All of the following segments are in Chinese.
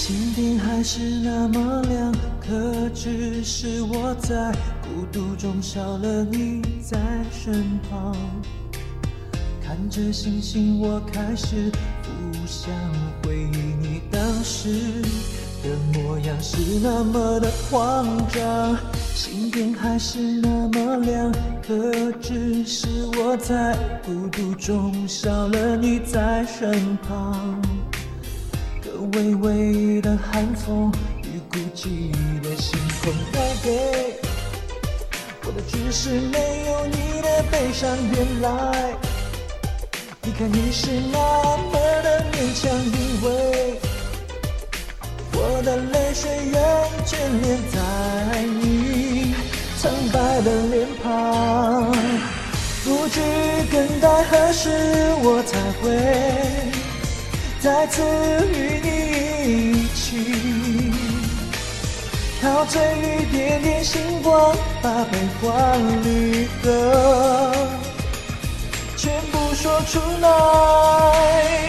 心底还是那么亮，可只是我在孤独中少了你在身旁。看着星星，我开始浮想回忆你当时的模样，是那么的慌张。心底还是那么亮，可只是我在孤独中少了你在身旁。微微的寒风与孤寂的星空带给我的只是没有你的悲伤。原来离开你是那么的勉强，因为我的泪水仍眷恋在你苍白的脸庞。不知更待何时我才会再次与你一起，陶醉于点点星光，把悲欢离合全部说出来。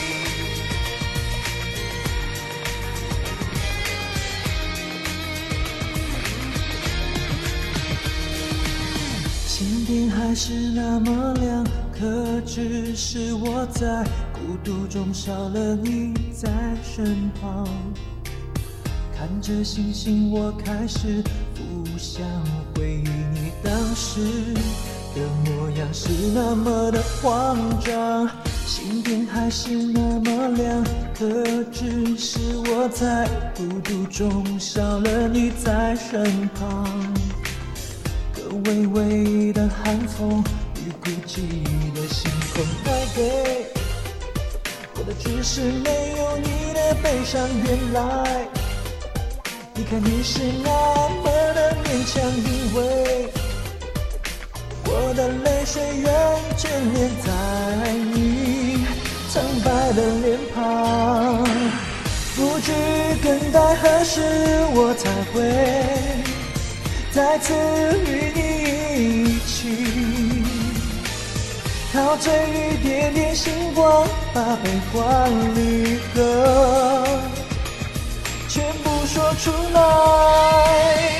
心底还是那么亮，可只是我在孤独中少了你在身旁。看着星星，我开始浮想回忆你当时的模样，是那么的慌张。心底还是那么亮，可只是我在孤独中少了你在身旁。微微的寒风与孤寂的星空带给我的只是没有你的悲伤。原来离开你是那么的勉强，因为我的泪水仍眷恋在你苍白的脸庞。不知更待何时我才会再次与你一起，陶醉于点点星光，把悲欢离合全部说出来。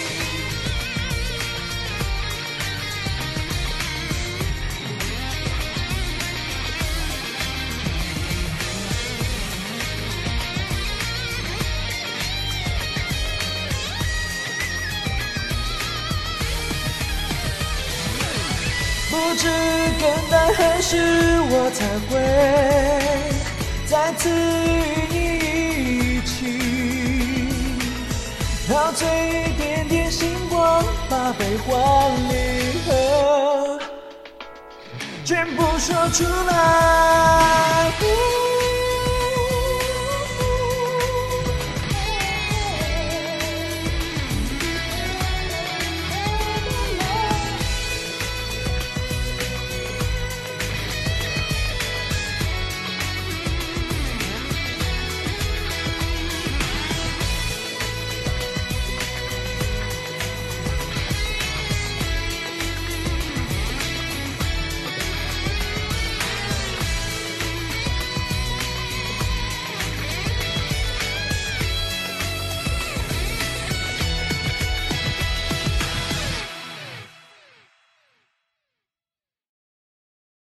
不知更待何时我才会再次与你一起，陶醉于点点星光，把悲欢离合全部说出来。